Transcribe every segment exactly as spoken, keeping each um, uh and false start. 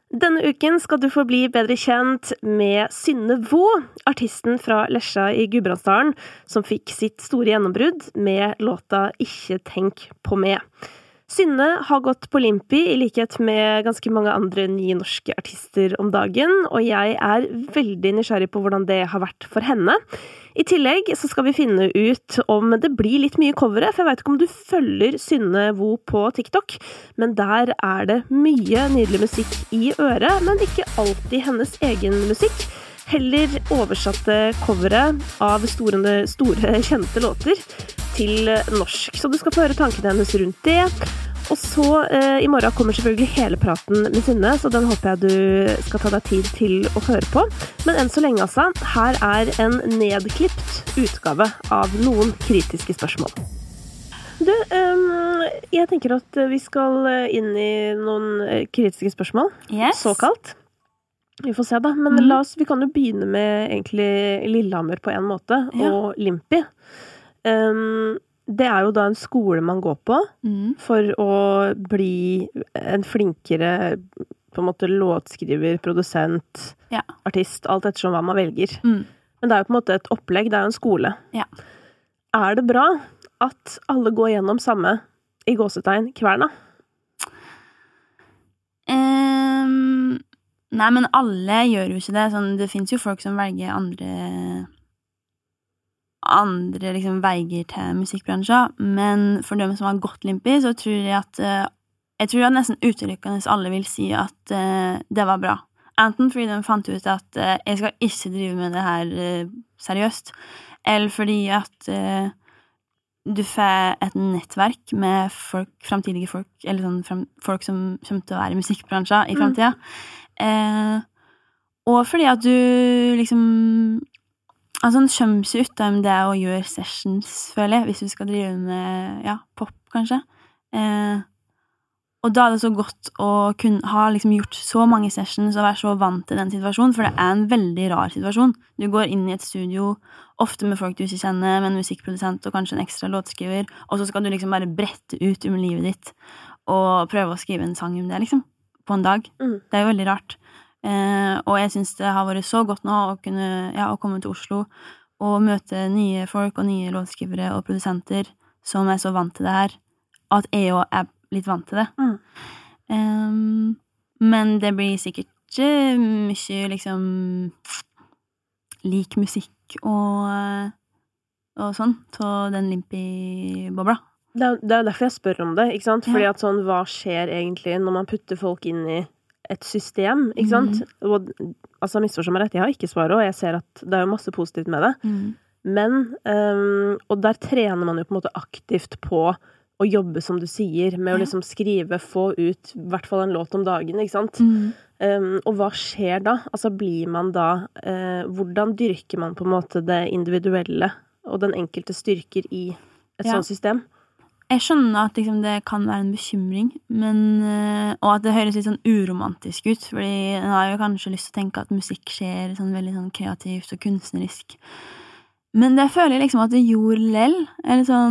Denne uken skal du få bli bedre kjent med Synne Vo, artisten fra Lesja i Gudbrandsdalen, som fikk sitt store gjennombrudd med låta Ikke tenk på meg. Synne har gått på Limpi i likhet med ganske mange andre nye norske artister om dagen, og jeg er veldig nysgjerrig på hvordan det har vært for henne. I tillegg så skal vi finne ut om det blir litt mye covere, for jeg vet ikke om du følger Synne Vo på TikTok, men der er det mye nydelig musikk i øret, men ikke alltid hennes egen musikk. Heller oversatte covere av store, store kjente låter til norsk. Så du skal få høre tankene hennes rundt det. Og så eh, i morgen kommer selvfølgelig hele praten med Synne, så den håper jeg du skal ta deg tid til å høre på. Men enn så lenge altså, her er en nedklippt utgave av noen kritiske spørsmål. Du, um, jeg tenker at vi skal inn i noen kritiske spørsmål. Yes. Såkalt. Vi får se da, men mm. la oss, vi kan jo begynne med egentlig Lillehammer på en måte, ja. Og Limpi. Um, det er jo da en skole man går på mm. for å bli en flinkere på en måte låtskriver, produsent, ja. artist, alt ettersom hva man velger. Mm. Men det er jo på en måte et opplegg, det er jo en skole. Ja. Er det bra at alle går gjennom samme i gåsetegn kverna? Um, nei, men alle gjør jo ikke det. Sånn, det finnes jo folk som velger andre andre liksom veier til musikkbransjen, men for dem som har gått Limpi, så tror jeg at uh, jeg tror at nesten utelukkende alle vil si at uh, det var bra. Enten fordi de fant ut at uh, jeg skal ikke drive med det her uh, seriøst, eller fordi at uh, du får et nettverk med folk, fremtidige folk, eller sånn frem, folk som kommer til å være i musikkbransjen i fremtiden. Mm. Uh, og fordi at du liksom altså, den kommer ikke ut av det å gjøre sessions, føler jeg, hvis du skal drive med, ja, pop, kanskje. Eh, og da er det så godt å kunne ha liksom gjort så mange sessions og være så vant til den situasjonen, for det er en veldig rar situasjon. Du går inn i et studio, ofte med folk du ikke kjenner, med en musikkprodusent og kanskje en ekstra låtskriver, og så skal du liksom bare brette ut om livet ditt og prøve å skrive en sang om det, liksom, på en dag. Mm. Det er jo veldig rart. Eh, og jeg synes det har vært så godt nå å kunne, ja, å komme til Oslo og møte nye folk og nye låtskrivere og produsenter som er så vant til det her, at jeg også er litt vant til det. Mm. Um, men det blir sikkert ikke mye liksom lik musikk og, og sånn til den Limpi-bobla. Det er, det er derfor jeg spør om det, ikke sant? Fordi ja. At sånn, hva skjer egentlig når man putter folk inn i et system, ikke sant? Mm. Og, altså, misforstå meg rett, jeg har ikke svaret, og jeg ser at det er jo masse positivt med det. Mm. Men, um, og der trener man jo på en måte aktivt på å jobbe, som du sier, med ja. Å liksom skrive, få ut i hvert fall en låt om dagen, ikke sant? Mm. Um, og hva skjer da? Altså, blir man da, uh, hvordan dyrker man på en måte det individuelle og den enkelte styrker i et ja. Sånt system? Jeg skjønner at liksom, det kan være en bekymring, men, og at det høres litt sånn uromantisk ut, fordi jeg har jo kanskje lyst til å tenke at musikk skjer sånn veldig sånn kreativt og kunstnerisk. Men det føler jeg liksom at det gjorde lell, eller sånn,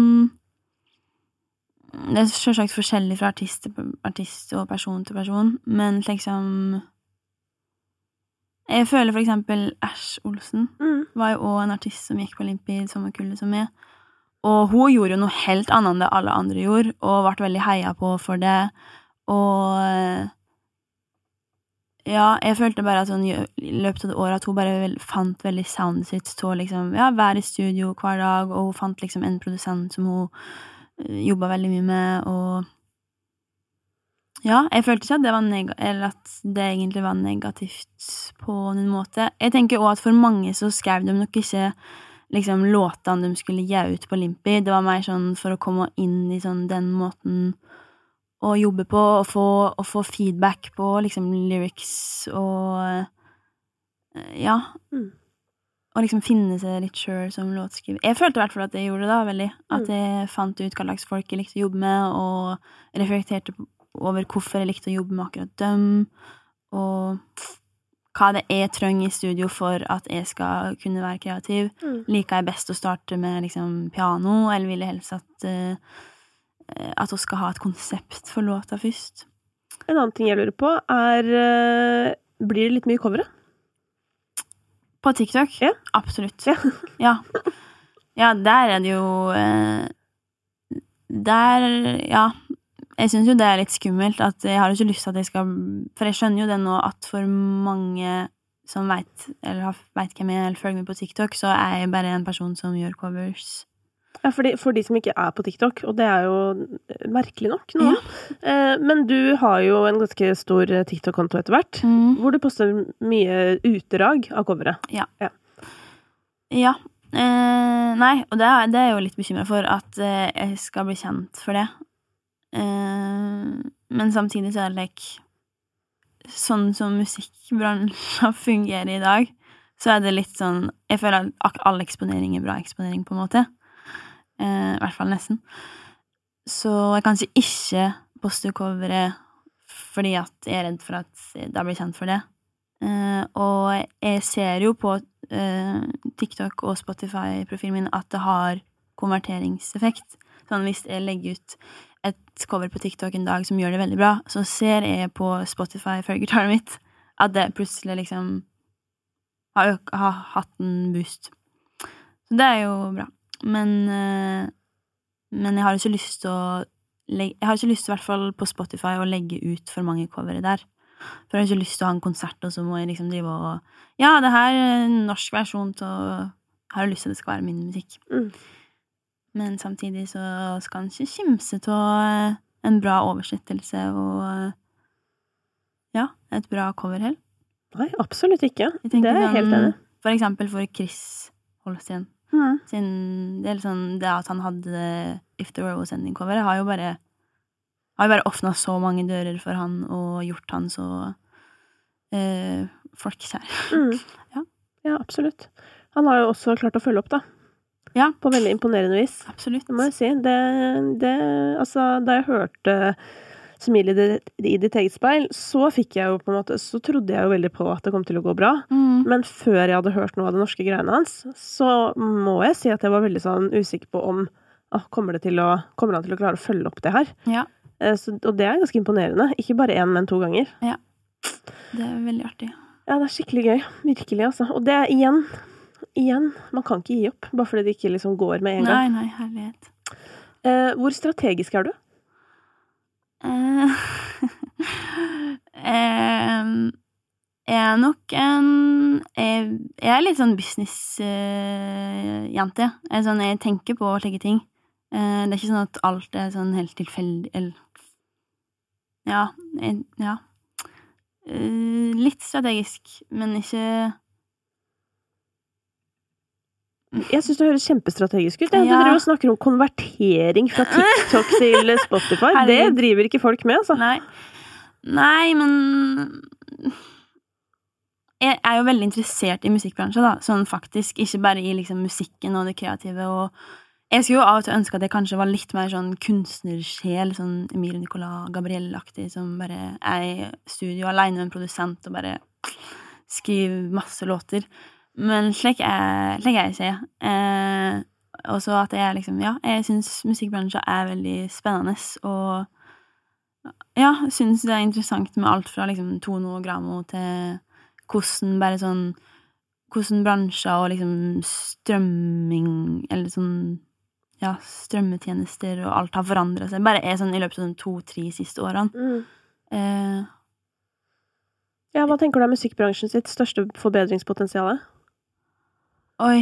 det er selvsagt forskjellig fra artist til artist og person til person, men liksom, jeg føler for eksempel Ash Olsen mm. var jo også en artist som gikk på Limpi i sommerkullet som jeg. Og hun gjorde jo noe helt annet enn det alle andre gjorde, og ble veldig heia på for det. Og ja, jeg følte bare at sånn, i løpet av det året at hun bare vel, fant veldig soundet sitt til å liksom, ja, være i studio hver dag, og hun fant liksom en produsent som hun uh, jobbet veldig mye med, og ja, jeg følte ikke at det var neg- eller at det egentlig var negativt på noen måte. Jeg tenker også at for mange så skrev de nok ikke liksom låtene de skulle gi ut på Limpi. Det var mer sånn for å komme inn i sånn den måten å jobbe på, og få, og få feedback på liksom lyrics, og ja, mm. og liksom finne seg litt selv som låtskriver. Jeg følte i hvert fall at jeg gjorde det da, veldig. At jeg fant ut hva slags folk jeg likte å jobbe med, og reflekterte over hvorfor jeg likte å jobbe med akkurat dem, og hva det er trang i studio for at jeg skal kunne være kreativ. Mm. Liker jeg best å starte med liksom, piano, eller vil jeg helst at, uh, at hun skal ha et konsept for låta først. En annen ting jeg lurer på er, uh, blir det litt mye covere? På TikTok? Ja. Absolutt. Ja. ja. Ja, der er det jo uh, der, ja, jeg synes jo det er litt skummelt at jeg har ikke lyst til at jeg skal, for jeg skjønner jo det nå at for mange som vet, eller vet hvem jeg er, eller følger meg på TikTok, så er jeg bare en person som gjør covers. Ja, for de, for de som ikke er på TikTok, og det er jo merkelig nok nå. Ja. Eh, men du har jo en ganske stor TikTok-konto etter hvert, mm. hvor du poster mye utdrag av coveret. Ja. Ja. ja. Eh, nei, og det er, det er jeg jo litt bekymret for, at eh, jeg skal bli kjent for det. Eh, men samtidig så er det like, sånn som musikkbransjen fungerer i dag, så er det litt sånn, jeg føler at all eksponering er bra eksponering på en måte. Eh, I hvert fall nesten. Så jeg kan ikke poste coveret fordi at jeg er redd for at det blir kjent for det. Eh, og jeg ser jo på eh, TikTok og Spotify-profilen min at det har konverteringseffekt. Sånn hvis jeg legger ut et cover på TikTok en dag som gjør det veldig bra, så ser jeg på Spotify-følgertallet mitt at det plutselig liksom har, øk- har hatt en boost. Så det er jo bra. Men, øh, men jeg har ikke lyst til å legge, jeg har ikke lyst til i hvert fall på Spotify å legge ut for mange covere der. For jeg har ikke lyst til å ha en konsert, og så må jeg liksom drive og ja, det her er en norsk versjon til å jeg har lyst til at det skal være min musikk. Mm. Men samtidig så skal han ikke kimse til en bra oversettelse og ja, et bra cover heller. Nei, absolutt ikke. Det er jeg helt enig. For eksempel for Chris Holsten. Mm. Sin, det, er sånn, det at han hadde If the World Was Ending coveret har jo bare har jo bare åpnet så mange dører for han og gjort han så eh, folkekjær. Mm. Ja. Ja, absolutt. Han har jo også klart å følge opp da. Ja. På veldig imponerende vis. Absolutt. Det må jeg si. Det, det, altså, da jeg hørte Smil i, det, i ditt eget speil, så fikk jeg jo på en måte, så trodde jeg jo veldig på at det kom til å gå bra. Mm. Men før jeg hadde hørt noe av det norske greiene hans, så må jeg si at jeg var veldig sånn usikker på om ah, kommer, det til å, kommer han til å klare å følge opp det her. Ja. Eh, så, og det er ganske imponerende. Ikke bare en, men to ganger. Ja. Det er veldig artig. Ja, det er skikkelig gøy. Virkelig, altså. Og det er igjen, igjen, man kan ikke gi opp, bare fordi det ikke liksom går med en gang. Nei, nei, herlighet. Eh, hvor strategisk er du? Uh, um, jeg er nok en jeg, jeg er litt sånn business-jente. Uh, jeg, sånn, jeg tenker på å legge ting. Uh, det er ikke sånn at alt er sånn helt tilfeldig eller ja, jeg, ja. Uh, litt strategisk, men ikke Jeg synes det høres kjempestrategisk ut. Ja. Du driver og snakker om konvertering fra TikTok til Spotify. Det driver ikke folk med, altså. Nei. Nei, men jeg er jo veldig interessert i musikkbransjen, da. Sånn faktisk, ikke bare i liksom musikken og det kreative. Og jeg skulle jo av og til ønske at jeg kanskje var litt mer sånn kunstnersjel, sånn Emilie Nicolas Gabrielle-aktig, som bare er i studio alene med en produsent og bare skriver masse låter. Men slik er, slik er jeg ikke. Eh, og så at jeg liksom, ja, jeg synes musikkbransjen er veldig spennende, og ja, synes det er interessant med alt fra liksom Tono og Gramo til hvordan bare sånn, hvordan bransjer og liksom strømming, eller sånn, ja, strømmetjenester og alt har forandret seg. Bare er sånn i løpet av de to-tre siste årene. Mm. Eh, ja, hva tenker du er musikkbransjen sitt største forbedringspotensiale? Oi.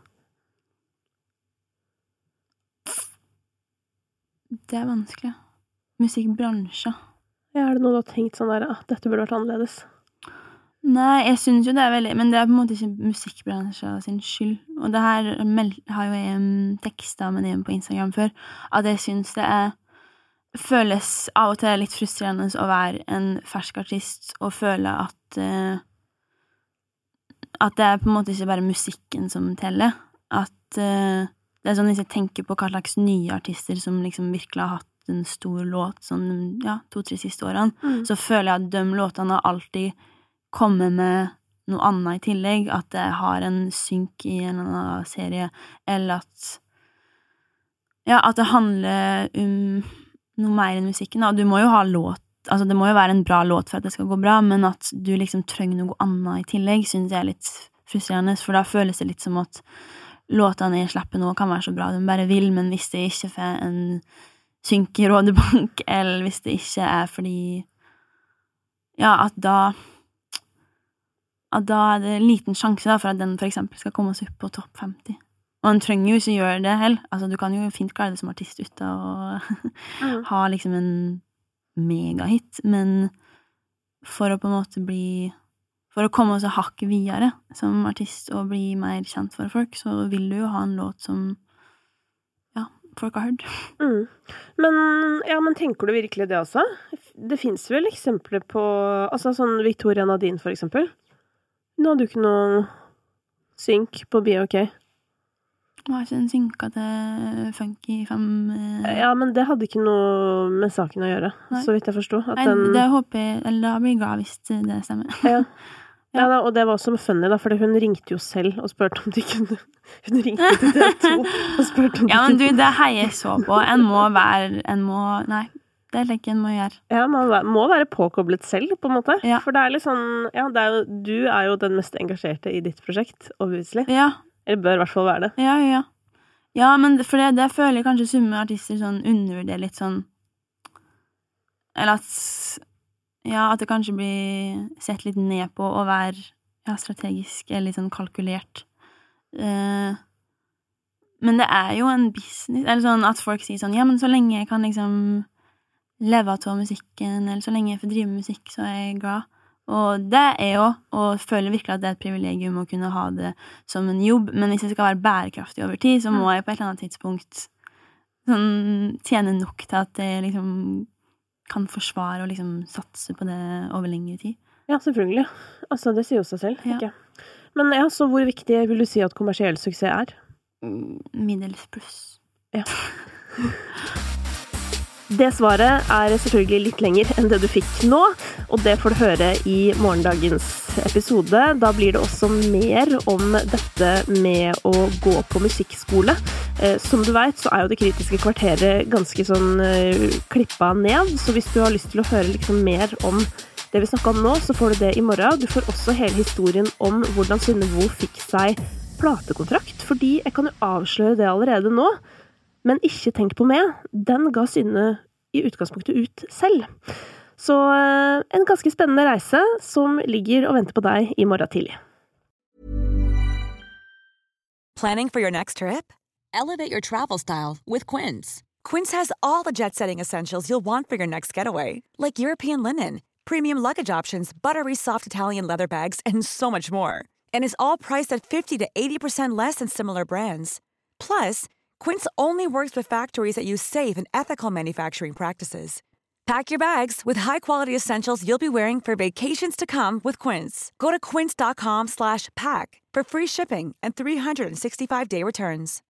Det er vanskelig. Musikkbransje. Ja, er det noe du har tenkt sånn der, ah, dette burde vært annerledes? Nei, jeg synes jo det er veldig, men det er på en måte ikke musikkbransjen sin skyld. Og det her har jo jeg tekstet med det på Instagram før, at jeg synes det er, føles av og til litt frustrerende å være en fersk artist og føle at uh, at det er på en måte ikke bare musikken som teller. At uh, det er sånn hvis jeg tenker på hva slags nye artister som liksom virkelig har hatt en stor låt sånn, ja, to-tre siste årene, mm. så føler jeg at de låtene alltid kommer med noe annet i tillegg, at det har en synk i en eller annen serie, eller at ja, at det handler om noe mer enn musikken, og du må jo ha låt altså det må jo være en bra låt for at det skal gå bra, men at du liksom trenger noe annet i tillegg, synes jeg er litt frustrerende, for da føles det litt som at låtene jeg slipper nå kan være så bra de bare vil, men hvis det ikke får en synk i rådebank, eller hvis det ikke er fordi ja, at da at da er det en liten sjanse da, for at den for eksempel skal komme oss opp på topp femti. Og en trenger jo ikke gjøre det heller. Altså, du kan jo fint klare det som artist ute og mm. ha liksom en megahit, men for å på en måte bli for å komme oss hakk videre som artist og bli mer kjent for folk, så vil du jo ha en låt som ja, folk har hørt. Mm. Men, ja, men tenker du virkelig det også? Det finnes vel eksempler på altså sånn Victoria Nadine for eksempel. Nå hadde du ikke noe synk på Be OK. Det var ikke en synka til funky fem... Eh... Ja, men det hadde ikke noe med saken å gjøre, Nei. Så vidt jeg forstod. At Nei, den... det håper jeg, eller da blir jeg glad hvis det stemmer. Ja, ja da, og det var også funny da, fordi hun ringte jo selv og spørte om de kunne... Hun ringte til T V to og spørte om de Ja, men du, det heier jeg så på. En må være... En må... Nei, det er det ikke en må gjøre. Ja, man må være påkoblet selv, på en måte. Ja. For det er litt sånn... Ja, det er jo, du er jo den mest engasjerte i ditt prosjekt, obviously. Ja. Eller bør i hvert fall være det. Ja, ja, ja. Ja, men for det, det føler jeg kanskje summe artister sånn undervurderer litt sånn eller at ja, at det kanskje blir sett litt ned på å være ja, strategisk eller litt sånn kalkulert uh, men det er jo en business eller sånn at folk sier sånn ja, men så lenge jeg kan liksom leve av musikken eller så lenge jeg får drive med musikk så er jeg glad og det er jo, og føler virkelig at det er et privilegium å kunne ha det som en jobb, men hvis jeg skal være bærekraftig over tid, så må jeg på et eller annet tidspunkt sånn, tjene nok til at jeg liksom kan forsvare og liksom satse på det over lengre tid. Ja, selvfølgelig. Altså, det sier jo seg selv, ja. Ikke? Men ja, så hvor viktig vil du si at kommersiell suksess er? Middels pluss. Ja. Det svaret er selvfølgelig litt lenger enn det du fikk nå, og det får du høre i morgendagens episode. Da blir det også mer om dette med å gå på musikkskole. Eh, som du vet, så er jo det kritiske kvarteret ganske sånn eh, klippa ned, så hvis du har lyst til å høre liksom mer om det vi snakket om nå, så får du det i morgen. Du får også hele historien om hvordan Synne Vo fikk seg platekontrakt, fordi jeg kan jo avsløre det allerede nå, men ikke tenk på meg, den ga Synne i utgangspunktet ut selv. Så en ganske spennende reise som ligger og venter på deg i morgen tidlig. Planning for your next trip? Elevate your travel style with Quince. Quince has all the jet-setting essentials you'll want for your next getaway, like European linen, premium luggage options, buttery soft Italian leather bags, and so much more. And is all priced at fifty to eighty percent less than similar brands. Plus, Quince only works with factories that use safe and ethical manufacturing practices. Pack your bags with high-quality essentials you'll be wearing for vacations to come with Quince. Go to quince.com slash pack for free shipping and three sixty-five day returns.